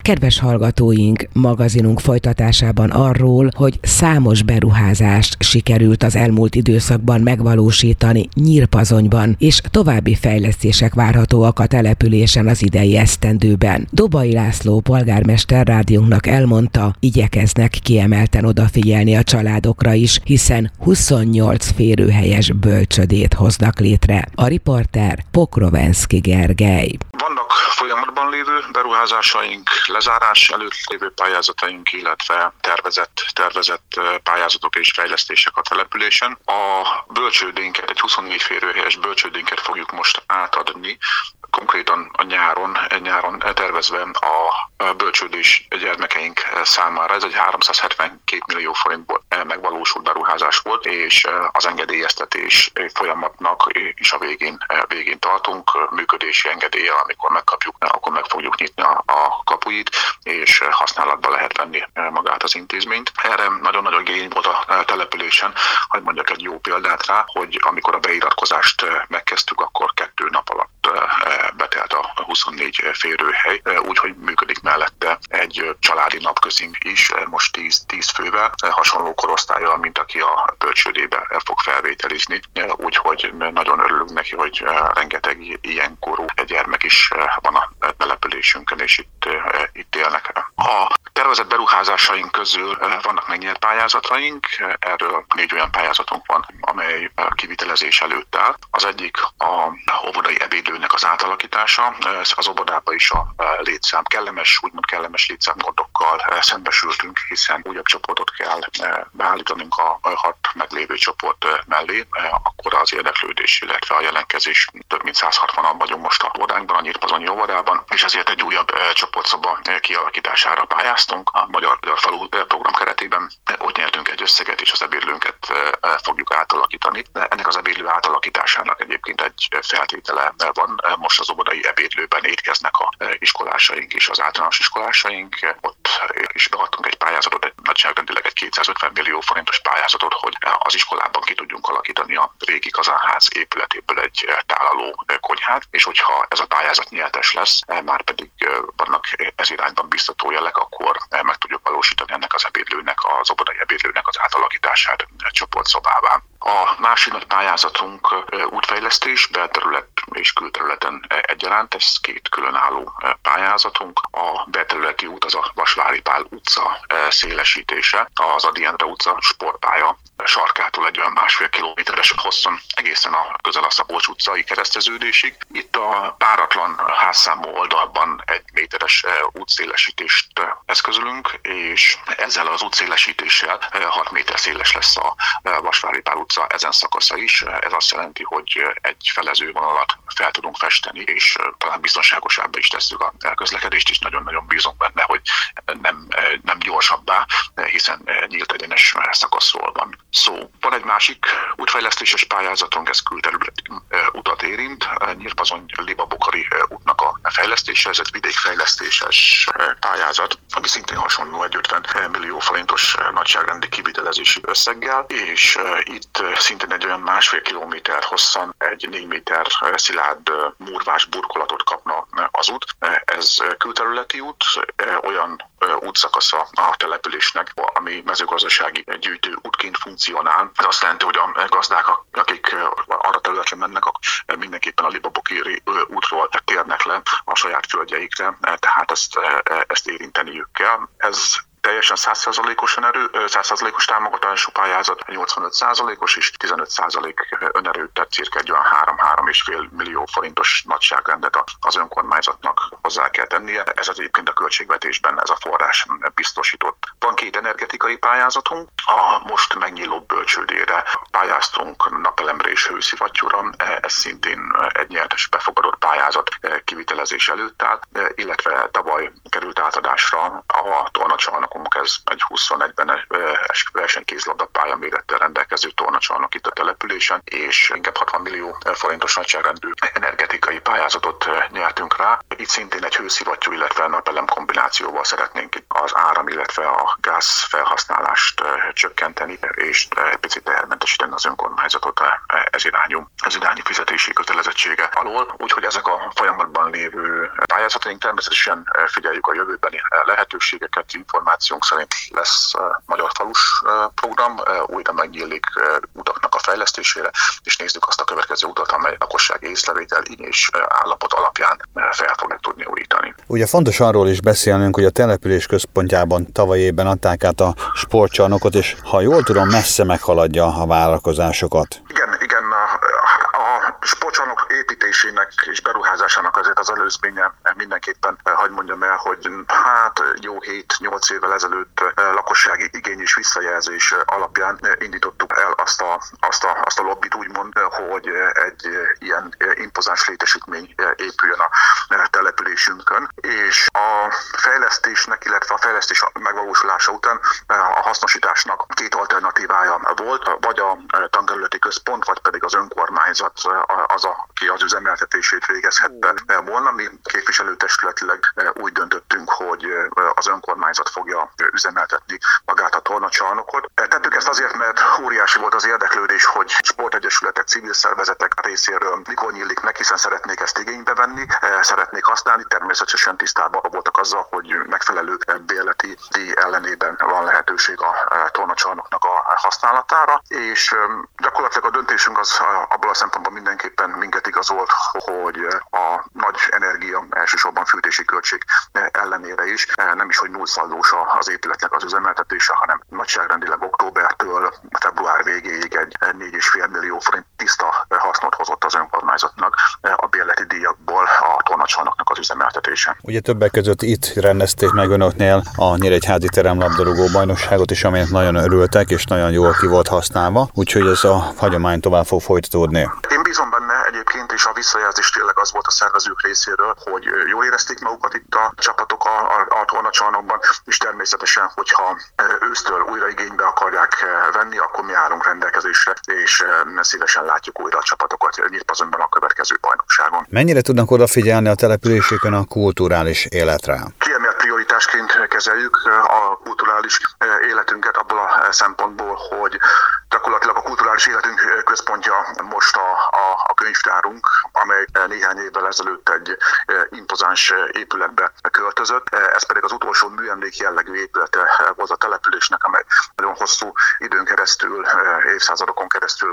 Kedves hallgatóink, magazinunk folytatásában arról, hogy számos beruházást sikerült az elmúlt időszakban megvalósítani Nyírpazonyban, és további fejlesztések várhatóak a településen az idei esztendőben. Dobai László polgármester rádiónknak elmondta, igyekeznek kiemelten odafigyelni a családokra is, hiszen 28 férőhelyes bölcsödét hoznak létre. A riporter Pokrovenszky Gergely. Vannak folyamatban lévő beruházásaink, lezárás előtt lévő pályázataink, illetve tervezett pályázatok és fejlesztések a településen. A bölcsődénket, egy 24 férőhelyes bölcsődénket fogjuk most átadni, konkrétan a nyáron tervezve a bölcsődés gyermekeink számára. Ez egy 372 millió forintból megvalósult beruházás volt, és az engedélyeztetés folyamatnak is a végén tartunk. Működési engedéllyel, amikor megkapjuk, akkor meg fogjuk nyitni a kapuit, és használatba lehet venni magát az intézményt. Erre nagyon-nagyon igény volt a településen. Hadd mondjak egy jó példát rá, hogy amikor a beiratkozást megkezdtük, akkor 2 nap alatt betelt a 24 férőhely, úgyhogy működik mellette egy családi napközink is, most 10 fővel, hasonló korosztállyal, mint aki a bölcsődébe fog felvételizni, úgyhogy nagyon örülünk neki, hogy rengeteg ilyen korú gyermek is van a településünkön, és itt élnek. A tervezett beruházásaink közül vannak megnyert pályázataink, erről 4 olyan pályázatunk van, amely kivitelezés előtt áll. Az egyik a óvodai ebédlőnek az átalakítása, az óvodában is a úgymond kellemes létszámgondokkal szembesültünk, szintén újabb csoportot kell beállítanunk a 6 meglévő csoport mellé, akkor az érdeklődés, illetve a jelentkezés több mint 160-an vagyunk most a óvodánkban, a Nyírpazonyi óvodában, és ezért egy újabb csoportszoba kialakítására pályáztunk a Magyar Falu program keretében. Ott nyertünk egy összeget, és az ebédlőnket fogjuk átalakítani. Ennek az ebédlő átalakításának egyébként egy feltétele van. Most az óvodai ebédlőben étkeznek a iskolásaink és az általános iskolásaink. Ott is beadtunk egy pályázatot, egy nagyságrendileg egy 250 millió forintos pályázatot, hogy az iskolában ki tudjunk alakítani a régi kazánház épületéből egy tálaló konyhát, és hogyha ez a pályázat nyertes lesz, már pedig vannak ez irányban biztató jelek, akkor meg tudjuk valósítani ennek az ebédlőnek, az óvodai ebédlőnek az átalakítását csoportszobává. A másik nagy pályázatunk útfejlesztés, belterület és külterületen egyaránt, ez 2 különálló pályázatunk. A belterületi út az a Vasvári Pál utca szélesítése, az Ady Endre utca sportpálya sarkától egy olyan 1,5 kilométeres hosszon egészen közel a Szabolcs utcai kereszteződésig. Itt a páratlan házszámú oldalban 1 méteres útszélesítést eszközölünk, és ezzel az útszélesítéssel 6 méter széles lesz a Vasvári Pál utca ezen szakasza is. Ez azt jelenti, hogy egy felezővonalat fel tudunk festeni, és talán biztonságosabbá is tesszük a közlekedést, és nagyon-nagyon bízunk benne, hogy nem gyorsabbá, hiszen nyílt egyenes szakaszról van szó. Van egy másik útfejlesztéses pályázatunk, ez külterületi utat érint, Nyírpazony-Liba-Bokari útnak a fejlesztése, ez egy vidékfejlesztéses pályázat, ami szintén hasonló egy 50 millió forintos nagyságrendi kivitelezési összeggel, és itt szintén egy olyan 1,5 kilométer hosszan egy 4 méter szilárd murvás burkolatot kapna az út. Ez külterületi út, olyan útszakasza a településnek, ami mezőgazdasági gyűjtő útként funkcionál. Ez azt jelenti, hogy a gazdák, akik arra területre mennek, mindenképpen a Liba-Bokari útról térnek le a saját földjeikre, tehát ezt érinteniük kell. Ez teljesen 100%-os támogatású pályázat, 85%-os és 15% önerőt, tehát cirka egy olyan 3-3,5 millió forintos nagyságrendet az önkormányzatnak hozzá kell tennie. Ez az egyébként a költségvetésben ez a forrás biztosított. Van 2 energetikai pályázatunk, a most megnyíló bölcsődére pályáztunk napelemre és hőszivattyúra, ez szintén egy nyertes befogadott pályázat kivitelezés előtt áll, illetve tavaly került átadásra a tornacsarnokon csarnokunk, ez egy 21-ben versenykézlabdapálya mérettel rendelkező tornacsarnok itt a településen, és inkább 60 millió forintos nagyságrendű energetikai pályázatot nyertünk rá. Itt szintén egy hőszivattyú, illetve napelem kombinációval szeretnénk az áram, illetve a gáz felhasználást csökkenteni, és egy picit tehermentesíteni az önkormányzatot ez irányú fizetési kötelezettsége alól. Úgyhogy ezek a folyamatban lévő pályázataink, természetesen figyeljük a jövőbeni lehetőségeket. Információnk szerint lesz Magyar Falus program, újra megnyílik utaknak a fejlesztésére, és nézzük azt a következő utat, amely lakossági észrevétel és állapot alapján fel fognak tudni újítani. Ugye fontos arról is beszélnünk, hogy a település központjában tavaly évben adták át a sportcsarnokot, és ha jól tudom, messze meghaladja a várakozásokat. Igen, a sportcsarnok építésének és beruházásának azért az előzménye mindenképpen, hadd mondjam el, hogy jó 7-8 évvel ezelőtt lakossági igény és visszajelzés alapján indítottuk el azt a lobbit, úgymond, hogy egy ilyen impozáns létesítmény épüljön a településünkön, és a fejlesztésnek, illetve a fejlesztés megvalósulása után a hasznosításnak két alternatívája volt, vagy a tankerületi központ, vagy pedig az önkormányzat az, aki az üzemeltetését végezhette volna. Mi képviselőtestületileg úgy döntöttünk, hogy az önkormányzat fogja üzemeltetni magát a tornacsarnokot. Tettük ezt azért, mert óriási volt az érdeklődés, hogy sportegyesületek, civil szervezetek részéről mikor nyílik meg, hiszen szeretnék ezt igénybe venni, szeretnék használni. Természetesen tisztában voltak azzal, hogy megfelelő bérleti díj ellenében van lehetőség a tornacsarnoknak a használatára, és gyakorlatilag a döntésünk az abból a szempontból mindenképpen minket igazolt, hogy a nagy energia, elsősorban fűtési költség ellenére is, nem is, hogy nullszaldós az épületnek az üzemeltetése, hanem nagyságrendileg októbertől február végéig egy 4,5 millió forint tiszta hasznot hozott az önkormányzatnak a bérleti díjakból a tornacsarnoknak az üzemeltetése. Ugye többek között itt rendezték meg önöknél a Nyíregyházi teremlabdarúgó bajnokságot is, amelyet nagyon örültek, és nagyon jól ki volt használva, úgyhogy ez a hagyomány tovább fog folytatódni. Én bízom benne egyébként, és a visszajelzés tényleg az volt a szervezők részéről, hogy jól érezték magukat itt a csapatok a tornacsarnokban, és természetesen, hogyha ősztől újra igénybe akarják venni, akkor mi állunk rendelkezésre, és szívesen látjuk újra a csapatokat Nyírpazonban a következő bajnokságon. Mennyire tudnak odafigyelni a településükön a kulturális életre? Kiemelt prioritásként kezeljük a kulturális életünket abból a szempontból, hogy gyakorlatilag a kulturális életünk központja most a könyvtárunk, amely néhány évvel ezelőtt egy impozáns épületbe költözött. Ez pedig az utolsó műemlék jellegű épülete volt a településnek, amely nagyon hosszú időn keresztül, évszázadokon keresztül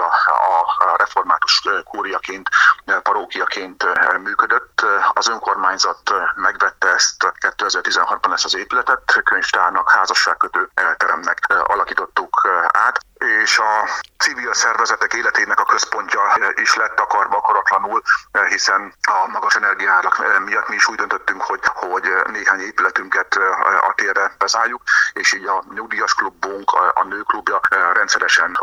a református kúriaként, parókiaként működött. Az önkormányzat megvette ezt 2016-ban ezt az épületet, könyvtárnak, házasságkötő teremnek alakítottuk át, és a civil szervezetek életének a központja is lett akarva akaratlanul, hiszen a magas energiárak miatt mi is úgy döntöttünk, hogy néhány épületünket a térre bezárjuk, és így a nyugdíjas klubunk, a nőklubja rendszeresen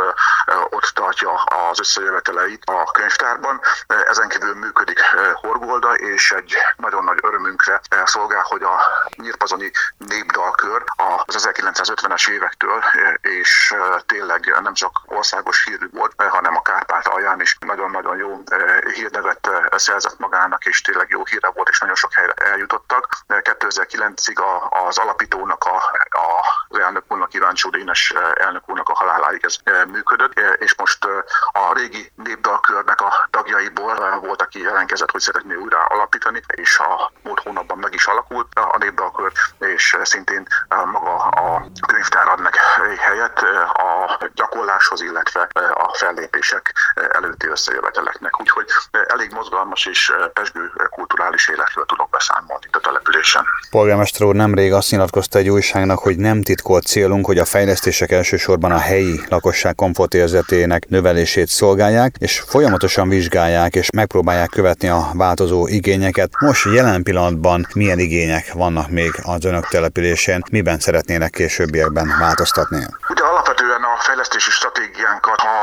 ott tartja az összejöveteleit a könyvtárban. Ezen kívül működik Horgolda, és egy nagyon nagy örömünkre szolgál, hogy a Nyírpazoni népdalkör az 1950-es évektől, és tényleg nem csak országos hírű volt, hanem a Kárpátalján is nagyon-nagyon jó hírnevet szerzett magának, és tényleg jó híre volt, és nagyon sok helyre eljutottak. 2009-ig az alapítónak, az elnök úrnak, Iváncsó Dénes elnök úrnak a haláláig ez működött, és most a régi népdalkörnek a tagjaiból volt, aki jelentkezett, hogy szeretné újra alapítani, és a múlt hónapban meg is alakult a népdalkör, és szintén maga a könyvtár ad meg helyet a gyakorláshoz, illetve a fellépések előtti összejöveteleknek. Úgyhogy elég mozgalmas és pezsgő kulturális életről tudok beszámolni itt a településen. Polgármester úr nemrég azt nyilatkozta egy újságnak, hogy nem titkolt célunk, hogy a fejlesztések elsősorban a helyi lakosság komfortérzetének növelését szolgálják, és folyamatosan vizsgálják és megpróbálják követni a változó igényeket. Most jelen pillanatban milyen igények vannak még az önök településén, miben szeretnének későbbiekben változtatni? Ugye alapvetően a fejlesztési stratégiánkat a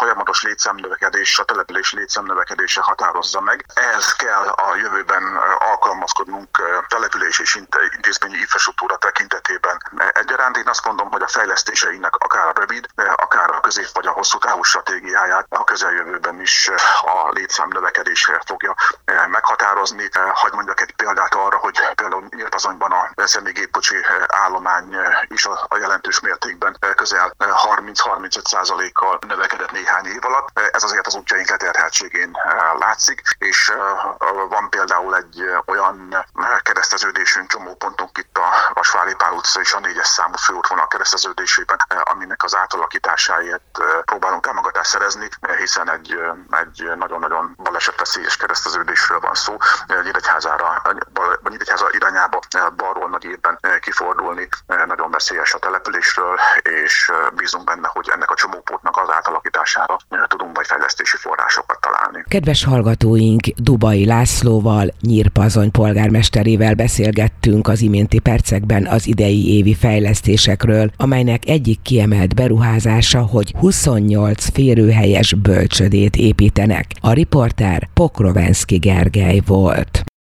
folyamatos létszámnövekedés, a település létszámnövekedése határozza meg. Ehhez kell a jövőben alkalmazkodnunk település és intézményi infrastruktúra tekintetében egyaránt. Én azt mondom, hogy a fejlesztéseinek akár a rövid, akár a közép vagy a hosszú távú stratégiáját a közeljövőben is a létszámnövekedésre fogja meghatározni. Hadd mondjak egy példát arra, hogy például Nyírpazonyban a személygépkocsi állomány is a jelentős mértékben közel 30-35%-kal növekedett néhány év alatt. Ez azért az útjaink letérheltségén látszik, és van például egy olyan kereszteződésünk, csomópontunk itt a Vasvári Pál utca és a 4-es számú főútvonal kereszteződésében, aminek az átalakításáért próbálunk támogatást szerezni, hiszen egy nagyon-nagyon balesetveszélyes kereszteződésről van szó. Nyíregyháza irányába balról nagy évben kifordulni nagyon veszélyes a településről, és bízunk benne, hogy ennek a csomópontnak az átalakítására tudunk majd fejlesztési forrásokat találni. Kedves hallgatóink, Dubai Lászlóval, Nyírpazony polgármesterével beszélgettünk az iménti percekben az idei évi fejlesztésekről, amelynek egyik kiemelt beruházása, hogy 28 férőhelyes bölcsödét építenek. A riporter Pokrovenszky Gergely volt.